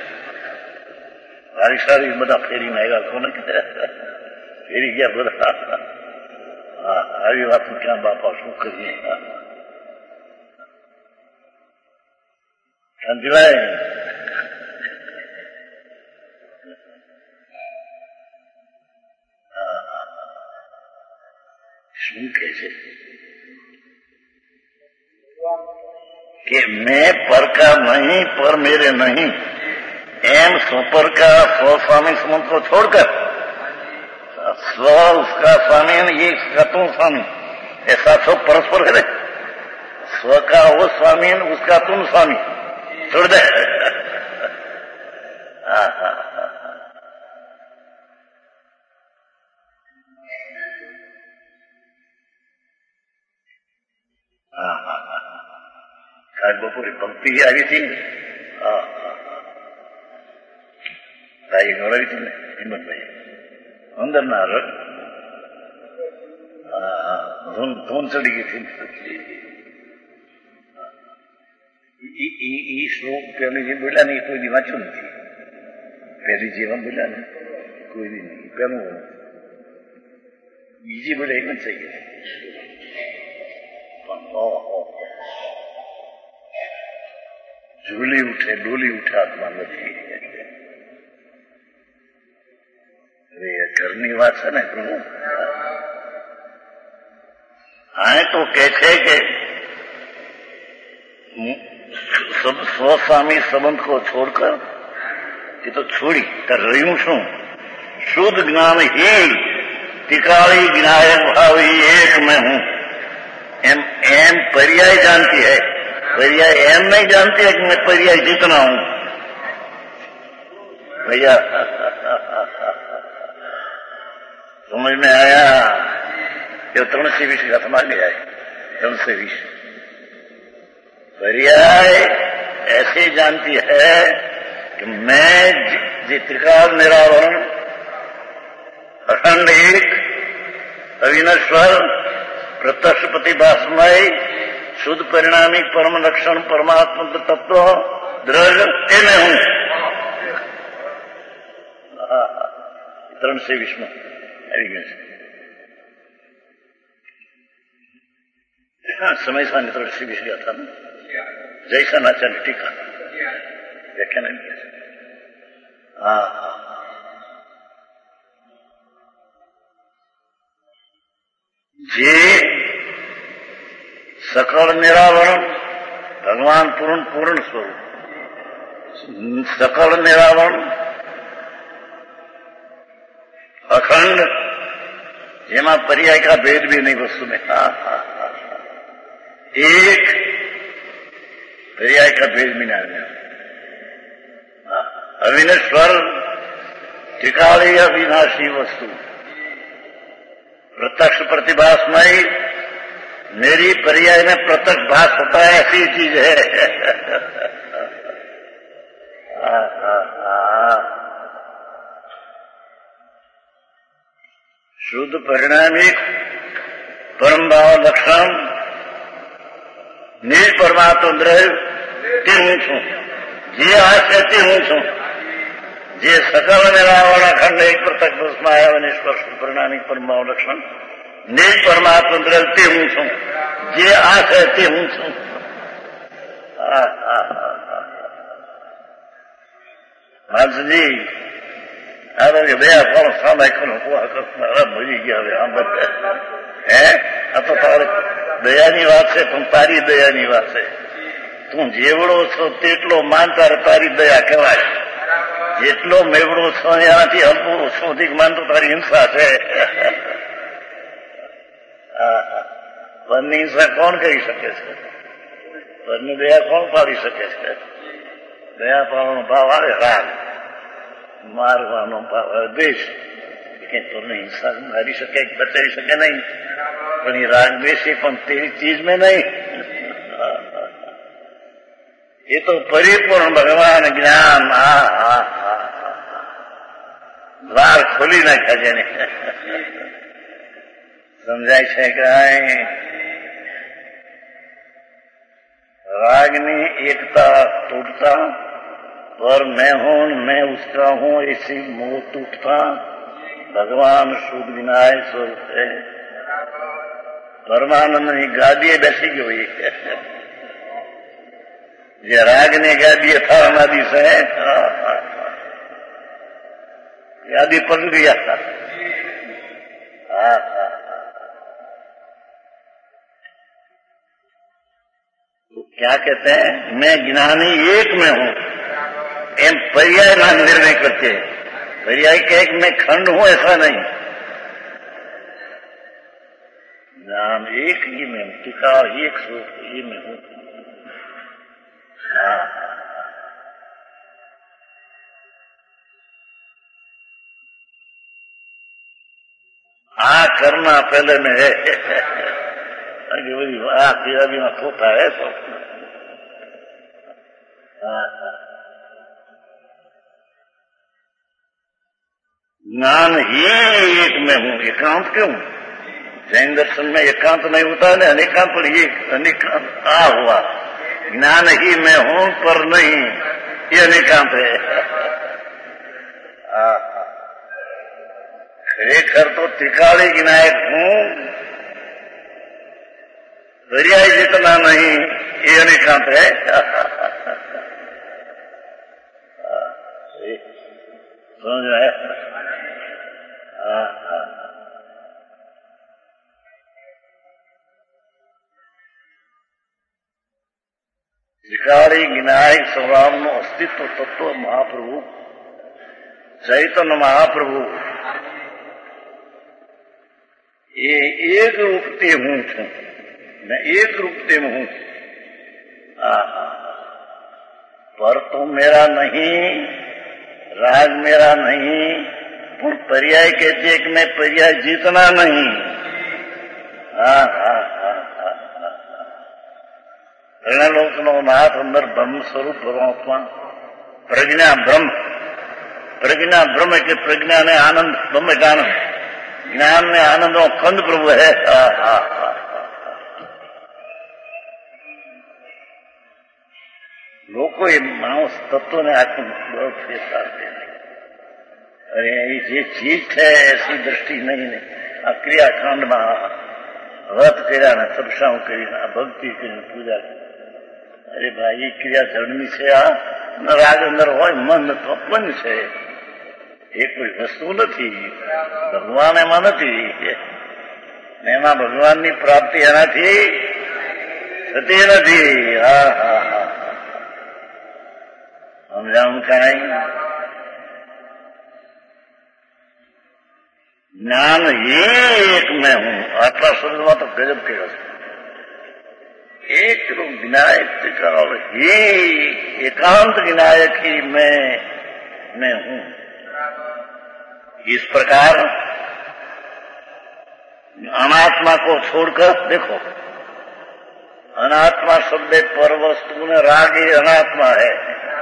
સારી બધા ફેરી નાખ્યા કોને ફેરી ગયા બધા। આવી વાત ક્યાં બાપા શું કરીએ સમજવાય। શું કહે છે कि मैं पर का नहीं पर मेरे नहीं, एम सुपर का स्व स्वामी संबंध को छोड़कर स्व उसका स्वामी ये इसका तुम स्वामी, ऐसा सब परस्पर है। स्व का वो स्वामी उसका तुम स्वामी छोड़ दे। आज बपोरे पंक्ति ही आई थी, ताई गौरवी थी ने हिम्मत भाई अंदर ना धून चढ़ी गई थी। श्लोक पहले जी बोला नहीं, कोई भी वांचू नहीं, पहली जीवन बोला नहीं, कोई भी नहीं, पहलू बीजी बोले एक मन चाहिए। झूली उठे डोली उठे आत्मा નથી। अरे ઘરની વાત છે ને પ્રભુ। આए तो कहते कि स्वस्वामी संबंध को छोड़कर ये तो छोड़ी कर रही हूं शू शुद्ध ज्ञान ही त्रिकाली विनायक भावी एक मैं हूं एम एम पर्याय जानती है। पर्याय एम नहीं जानती है कि मैं पर्याय जितना हूं भैया। समझ में आया? जो तरुण से विषय हाथ गया है, तरुण से विषय पर्याय ऐसे जानती है कि मैं त्रिकाल निरावरण अखंड एक अविनश्वर प्रत्यक्ष प्रतिभासमय शुद्ध परिणामी परम लक्षण परमात्मा तत्व द्रव्य ये मैं हूं। तरण से विष्णु समय सा तरण से विष गया था ना, जैसा नाचा टीका व्याख्या नहीं किया। जे सकल निरावरण भगवान पूर्ण स्वरूप सकल निरावरण अखंड જેમાં पर्याय का भेद भी नहीं वस्तु में। एक पर्याय का भेद भी नहीं। अविनश्वर त्रिकाली अविनाशी वस्तु प्रत्यक्ष प्रतिभासमय मेरी पर्याय में प्रत्यक्ष भास होता है ऐसी चीज है। शुद्ध परिणामिक परम भाव लक्षण निज परमात्मा द्रव्य ते हूं छूं जे आशय ते हूं छूं जे सकल निरावरण अखंड एक प्रत्यक्ष भस्माया निष्पर्श परिणामिक परम भाव लक्षण निज परमात्मा द्रव्य ते हूं छूं जे आशय ते हूं छूं। महाराज जी अरे भैया कौन समय कौन हुआ मरी गया हम है तो तारे दयानी बात से तुम तारी दयानी बात से तू जेवड़ो छो तेटलो मानता तारी दया कहवाय जेटलो मेवड़ो छो याथी हलको छो अधिक मानतो तारी हिंसा है। पરની हिंसा कौन કરી શકે છે? પરની દયા કોણ પાડી શકે છે? દયા પાડવાનો ભાવ આવે રાગ, મારવાનો ભાવ આવે દ્વેષ। કે તોને હિંસા મારી શકે, બચાવી શકે નહીં, પણ એ રાગ બેસી પણ તેરી ચીજ મેં નહીં. એ તો પરિપૂર્ણ ભગવાન જ્ઞાન દ્વાર ખોલી નાખ્યા જેને. સમજાય છે કે रागनी एकता टूटता पर मैं हूं मैं उसका हूं ऐसी मोह टूटता भगवान शुद्ध विनायक स्वरूप है. परमानंदની ગાદીએ બેસી ગયો જે રાગની ગાદીએ થવાના દિવસે ગાદી પર ગયા. क्या कहते हैं मैं ज्ञानी एक में हूं, एम पर्याय ना निर्णय करते. पर्याय के एक में खंड हूं ऐसा नहीं, ज्ञान एक ही में टिका, एक स्वरूप ही में हूं. करना पहले में है. अभी में होता है तो ज्ञान ही एक में हूं. एकांत क्यों? जैन दर्शन में एकांत नहीं होता है, अनेकांत, पर ये अनेकांत हुआ. ज्ञान ही में हूं पर नहीं, ये अनेकांत है. खरेखर तो त्रिकाली विनायक हूं, पर्याय जितना नहीं, ये अनेकांत है. समझ में? त्रिकाली विनायक स्वभाव નું અસ્તિત્વ તત્વ મહાપ્રભુ ચૈતન્ય મહાપ્રભુ ये एक रूपते हूं છું, मैं एक रूपते में हूं. पर तो मेरा नहीं, राग मेरा नहीं, पर पर्याय कहते कि मैं पर्याय जीतना नहीं. लोक नो नाथ अंदर ब्रह्म स्वरूप परमात्मा प्रज्ञा ब्रह्म. प्रज्ञा ब्रह्म के प्रज्ञा ने आनंद, ब्रह्म का आनंद, ज्ञान ने आनंद खंड प्रभु है. લોકો એ માણસ તત્વને આખું બળ ફેરફાર દે. અરે એ જે ચીજ છે એસી દ્રષ્ટિ નહીં ને. આ ક્રિયાકાંડમાં વ્રત કર્યા ને તપસ્યા કરીને આ ભક્તિ કરીને પૂજા કરી. અરે ભાઈ એ ક્રિયા જન્મી છે. આ રાગ અંદર હોય, મન તત્વ છે. એ કોઈ વસ્તુ નથી, ભગવાન એમાં નથી. એમાં ભગવાનની પ્રાપ્તિ એનાથી થતી નથી. સમજાવું કાંઈ? ज्ञान ये एक में हूं. आत्मा शब्द में तो गजब के एक रूप विनायक त्रिकाल ही एकांत विनायक ही मैं हूं. इस प्रकार अनात्मा को छोड़कर देखो, अनात्मा शब्द पर वस्तु में राग ही अनात्मा है.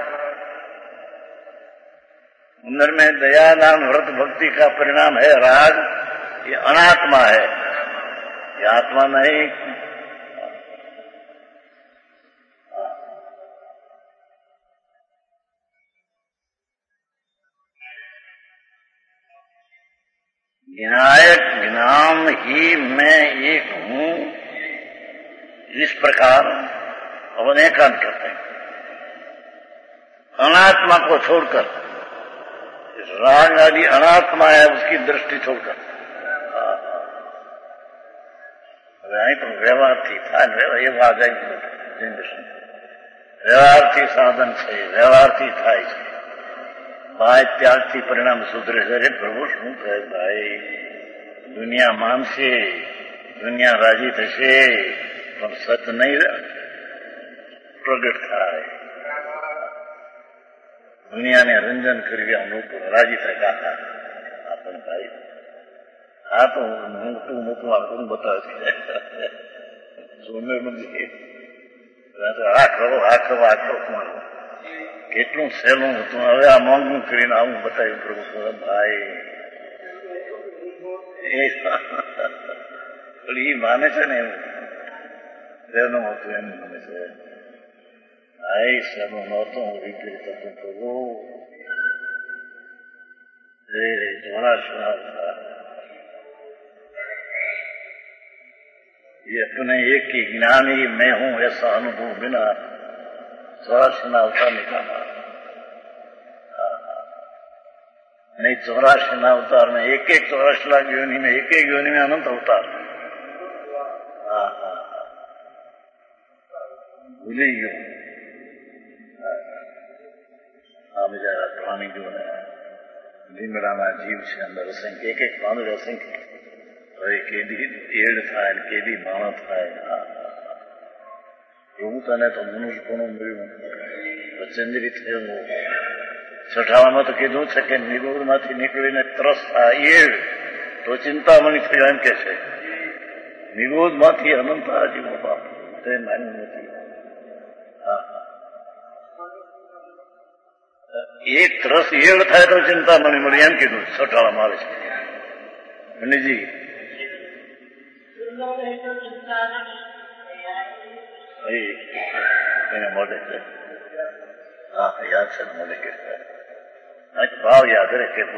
अंदर में दया दान व्रत भक्ति का परिणाम है राग, ये अनात्मा है, ये आत्मा नहीं. विनायक विनाम ही मैं एक हूं. इस प्रकार अवनेकन करते हैं. अनात्मा को छोड़कर, राग आदि अनात्मा है उसकी दृष्टि छोड़कर. तो व्यवहार थी था, ये बात है व्यवहार थी साधन છે, વ્યવહાર થી થાય છે. બાય ત્યાગથી પરિણામ સુધરે છે. અરે પ્રભુ શું કહે ભાઈ, દુનિયા માનશે, દુનિયા રાજી થશે, પણ સત નહીં પ્રગટ થાય. દુનિયાને રંજન કરવી, અમુક રાજી થાય. આપણને ભાઈ આ તો મોટું આપણું બતાવે છે સોનેર નથી આ કરો મારું કેટલું સહેલું હતું. હવે આ મોંઘું કરીને આવું બતાવ્યું પ્રભુ ભાઈ એ માને છે ને સહેલું હતું એમ માને છે. આ સહેલું નહોતું હું રીપીટ કરતો પ્રભુ ये अपने एक ही ज्ञानी मैं हूं ऐसा अनुभव बिना 84 अवतार निकाला नहीं. 84 अवतार में एक 84 लाख योनि में एक योनि में अनंत अवतार. भूली गयो આ બીજા પ્રાણી જો ને લીમડાના જીવ છે અંદર અસંખ્ય એક પાંદડે અસંખ્ય. હવે કેદી એડ થાય ને કેદી માણસ થાય. એવું તને તો મનુષ્યપણું મળ્યું વચેન્દ્રી થયું. 58માં તો કીધું છે કે નિરોધમાંથી નીકળીને ત્રસ આ એડ તો ચિંતામણી થયો એમ કે છે. નિરોધમાંથી અનંત આજીવો બાપ તે માન્યું નથી. એક ત્રસ એડ થાય તો ચિંતામણી મળી એમ કીધું 58 આવે છે. મનીજી એને મોઢે છે. હા યાદ છે મોઢે કે ભાવ યાદ રહે કે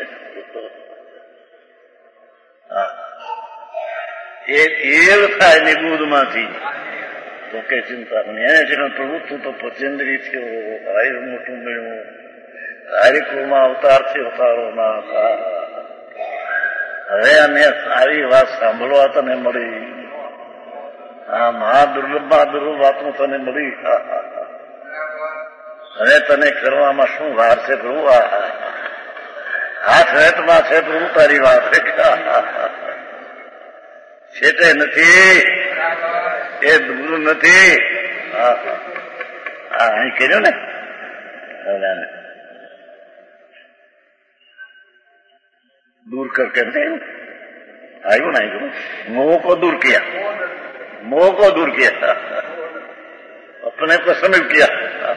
એડ થાય નિબુધમાંથી તો કે ચિંતામણી એને છે પ્રભુ તું તો પચેન્દ્રી થયો આયુ મોટું મળ્યું તારીખોમાં અવતારથી અવતારો ના હતા. હવે અમે સારી વાત સાંભળવા તને મળી. હા મહાદુર્લભમાં દુર્લભ વાતો તને મળી. હવે તને કરવામાં શું વાર છે પ્રભુ. હાથ રેતમાં છે પ્રભુ તારી વાત છેટે નથી એ દૂર નથી. હા અહીં કર્યું ને दूर करके आयु ना आयु मोह को दूर किया. मोह को दूर किया अपने को समीप किया.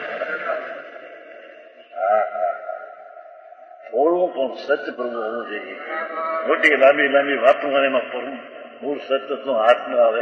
થોડું પણ સત્ય પ્રભુ હોવું જોઈએ. મોટી લાંબી લાંબી વાતો એમાં મૂળ સત્ય તો હાથ ન આવે.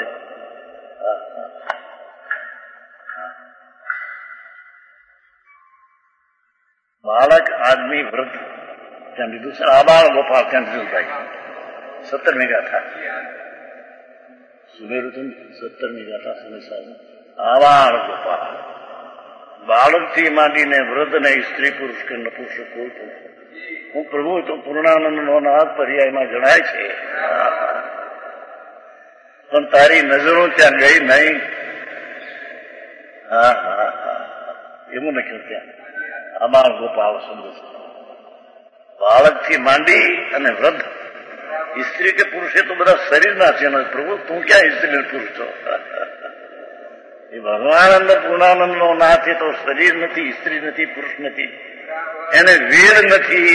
બાળક આદમી વૃદ્ધ ત્યાં લીધું છે. આબાળ ગોપાલ ત્યાં લીધું ભાઈ 17મી ગાથા સુમેરું હતું. 17મી ગાથા સમય આબાળ ગોપાલ બાળકથી માંડીને વૃદ્ધ ને સ્ત્રી પુરુષ કે નપુરુષ કોઈ પણ હું પ્રભુ તો પૂર્ણાનંદનો નાથ પર્યાયમાં જણાય છે. પણ તારી નજરો ત્યાં ગઈ નહીં. એવું લખ્યું ત્યાં આબાળ ગોપાલ શબ્દ છે. બાળકથી માંડી અને વૃદ્ધ સ્ત્રી કે પુરુષ એ તો બધા શરીરના છે. પ્રભુ તું ક્યાં સ્ત્રી પુરુષ છો. એ ભગવાન અંદર પૂર્ણાનંદનો નાથ એ તો શરીર નથી, સ્ત્રી નથી, પુરુષ નથી, એને વીર નથી.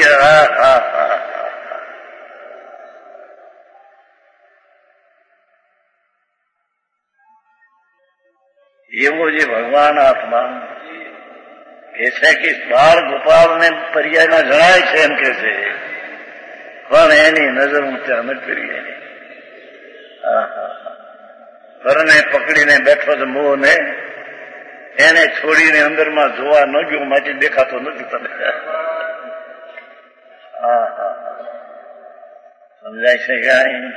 એવો જે ભગવાન આત્મા કે છે કે બાળ ગોપાલને પર્યાયમાં જણાય છે એમ કે છે. પણ એની નજર હું ત્યાં ન કરી. પરને પકડીને બેઠો છે મોહને એને છોડીને અંદરમાં જોવા ન ગયો માટે દેખાતો નથી તને. સમજાય છે કે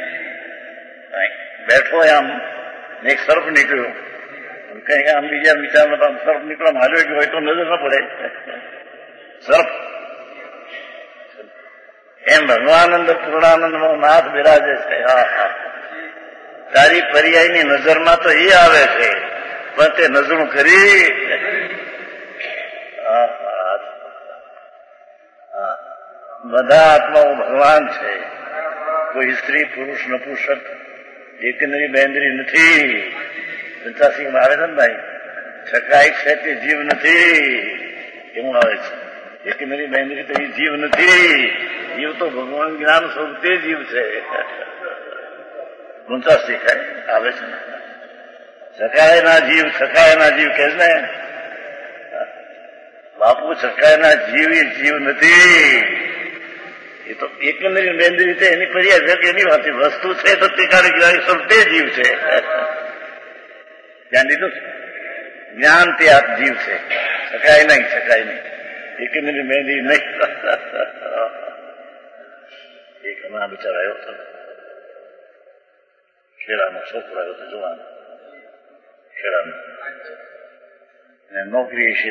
બેઠો આમ એક સર્પ નીકળ્યો કઈ આમ બીજા વિચારમાં આમ સર્પ નીકળો હાલ્યો ગયો હોય તો નજર ન પડે. સર્પ એમ ભગવાનંદ પૂર્ણાનંદનો નાથ બિરાજે છે. તારી પર્યાયની નજરમાં તો એ આવે છે પણ તે નજરું કરી. બધા આત્માઓ ભગવાન છે. કોઈ સ્ત્રી પુરુષ નપુંસક એકંદરી બેન્દ્રી નથી. 85 આવે છે ને ભાઈ છકાઈ છે તે જીવ નથી એવું આવે છે. એકંદરી બેન્દ્રી તો એ જીવ નથી. જીવ તો ભગવાન જ્ઞાન સ્વરૂપ તે જીવ છે. ઊંચા શીખાય આવે છે ને. સકાયના જીવ કે છે ને બાપુ, સકાયના જીવ એ જીવ નથી. એ તો એકંદરી બેંદરી રીતે એની ફરિયાદ છે કે એની વાત વસ્તુ છે તો તે કારણે સ્વરૂપ તે જીવ છે. ધ્યાન દીધું જ્ઞાન તે આપ જીવ છે. શકાય નહીં એકંદરી બેંદરી નહીં. એક હમણાં બિચારો આવ્યો હતો, ખેડાનો છોકરો આવ્યો હતો, જોવાનો ખેડાનો, નોકરી છે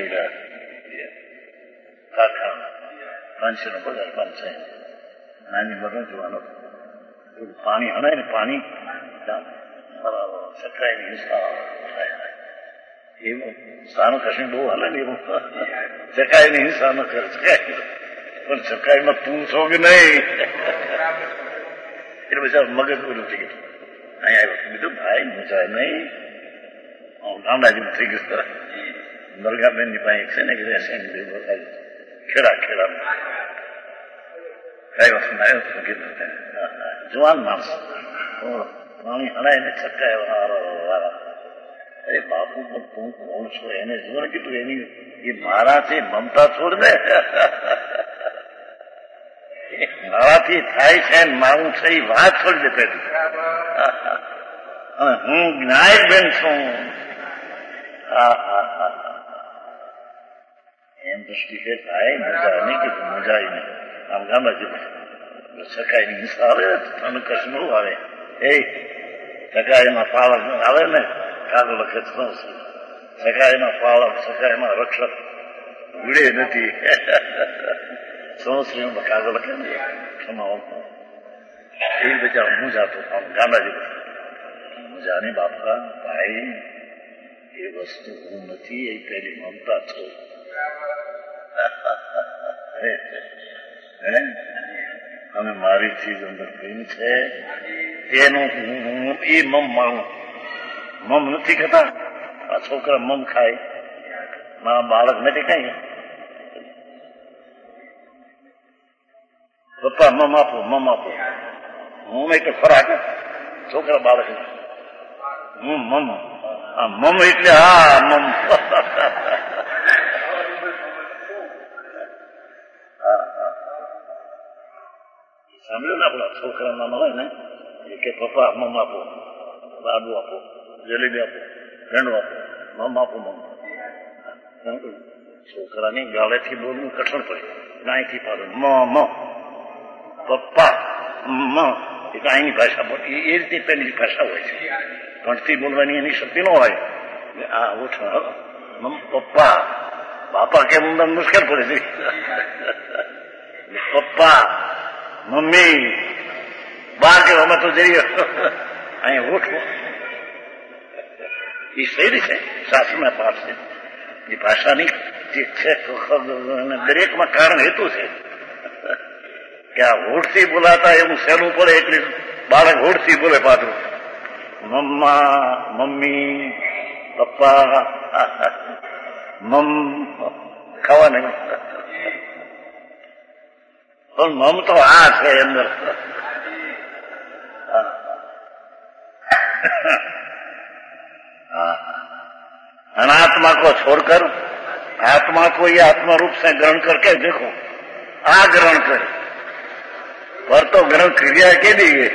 કારખાના 500 નો પગાર 500 નાની બધો જોવાનો. પાણી હણાય ને પાણી સકાય નહીં એવું સાનું કશું બહુ હાલે ને એવું સકાય નહીં સાનું કરે શકાય પણ સકાયમાં તું છો કે નહીં એટલે બધા મગજ બધું થઈ ગયું. અહીંયા આવ્યું બીજું ભાઈ મજા નહીં ગામડા જેવું થઈ ગયું. દરગાબેન ની પાસે છે ને કે ખેડા કઈ વસ્તુ આવ્યો કીધું જવાન માણસ પાણી હણાય ને છકાય. અરે બાપુ પણ તું કોણ છો એને જોવા કીધું એની એ મારાથી મમતા છોડ ને મારાથી થાય છે મારું છે એ વાત છોડી દે પેલી. હું જ્ઞાયક બેન છું. એમ દ્રષ્ટિ કે થાય મજા નહીં કે મજા નહીં. આમ ગામડા જેવું સકાય ની હિંસા આવે તને કશું બહુ આવે. એ સકાયમાં પાલક આવે ને કાગળ લખે સકાયમાં પાલક સકાયમાં રક્ષક વિડે નથી. સંશ્રીમાં કાગળ લખે ને ક્ષમા એ બચાર હું જાતો આમ ગામડા જેવું મજા નહીં. બાપા ભાઈ એ વસ્તુ હું નથી એ પેલી મમતા છો. અને મારી ચીજ અંદર પ્રેમ છે તેનું હું એ મમ માનું. મમ નથી ખાતા આ છોકરા મમ ખાય મારા બાળક નથી ખાય. પપ્પા મમ આપો હું એટલે ખોરાક છોકરા બાળક હું મમ આ મમ એટલે હા મમ. સાંભળ્યું ને આપણા છોકરા નાના હોય ને એ કે પપ્પા મમ આપો, લાડુ આપો, જલેબી આપો, ભેંડો આપો, મમ આપો મમ. છોકરાની ગાળેથી બોલવું કઠણ પડે. ગાયથી પાડું મ પપ્પા મ એ તો અહીંની ભાષા બોલ એ રીતે પેલી ભાષા હોય છે. ભણતી બોલવાની એની શક્તિ ન હોય. આ ઉઠ પપ્પા બાપા કેમ મુશ્કેલ પડે છે. પપ્પા મમ્મી બહાર કહેવામાં તો જઈએ અહીંયા ઉઠવું એ શૈલી છે શાસ્ત્રના પાઠ છે. એ ભાષાની જે છે દરેકમાં કારણ હેતુ છે કે આ હોઠથી બોલાતા એવું સહેલું પડે એટલે બાળક હોઠથી બોલે પાછું મમ્મા મમ્મી પપ્પા મમ ખાવા નહીં. પણ મમ તો આ છે અંદર. अनात्मा को छोड़कर आत्मा को ये आत्मा रूप से ग्रहण करके देखो. आ ग्रहण कर पर तो ग्रहण क्रिया के लिए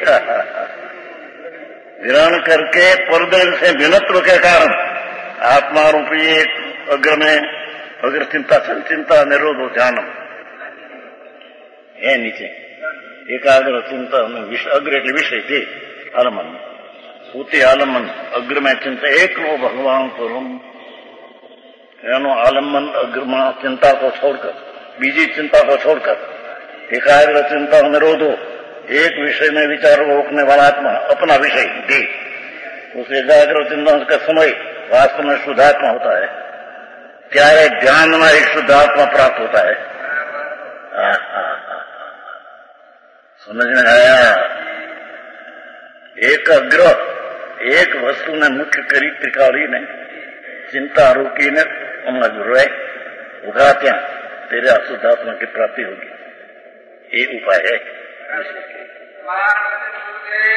ग्रहण करके परदेश से भिन्नत्व के कारण आत्मा रूपी एक अग्र में अग्र चिंता निरोधो ध्यानम है नीचे एकाग्र चिंता अग्र એટલે વિષય છે આલમન પોતે આલમન અગ્રમાં ચિંતા એકલો ભગવાન કરું એનો આલમન અગ્રમાં चिंता को छोड़कर बीजी चिंता को छोड़कर एकाग्र चिंता निरोधो एक विषय में विचार रोकने वाला आत्मा अपना विषय दे उस एकाग्र चिंतन का समय वास्तव में शुद्धात्मा होता है. ત્યારે ધ્યાનમાં એક શુદ્ધાત્મા प्राप्त होता है. समझ में आया. एक अग्र एक वस्तु ने मुख्य करी त्रिकाली ने चिंता रोकी ने उगा त्या तेरे शुद्धात्मा की प्राप्ति होगी. ये उपाय है।